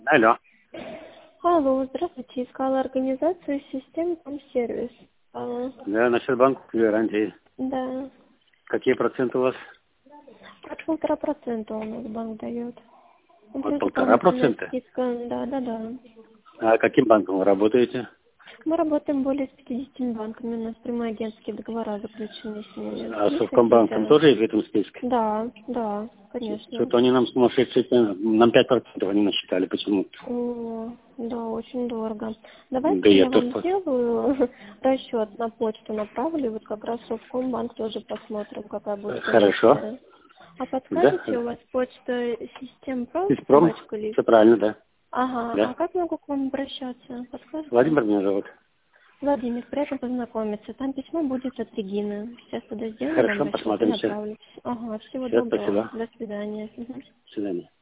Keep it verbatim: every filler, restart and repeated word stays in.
Алло. Алло, здравствуйте. Искала организацию систем сервис. А, Да, насчет банковской гарантии. да. Какие проценты у вас? От полтора процента у нас банк дает. Ну, Вот плюс полтора дополнительная процента? скидка. Да, да, да. А каким банком вы работаете? Мы работаем более с пятидесятью банками. У нас прямые агентские договора заключены с ними. А Есть Совкомбанком какие-то? тоже есть в этом списке? Да, да, конечно. Что-то они нам сумасшедшие, цены. Нам пять процентов они насчитали почему-то. О, да, очень дорого. Да Давайте я я вам тоже. сделаю расчет на почту, направлю, вот как раз в Совкомбанк тоже посмотрим, какая будет Хорошо. комиссия. А подскажете, Да. у вас почта систем про Испром? собачка ли? Все правильно, да. Ага, а Да. как могу к вам обращаться? Подскажете? Владимир меня зовут. Владимир, приятно познакомиться. Там письмо будет от Регины. Сейчас туда сделаю вам Хорошо, расчет и посмотрим все. направлю. Ага, всего Все, доброго. спасибо. До свидания. Мгм. До свидания.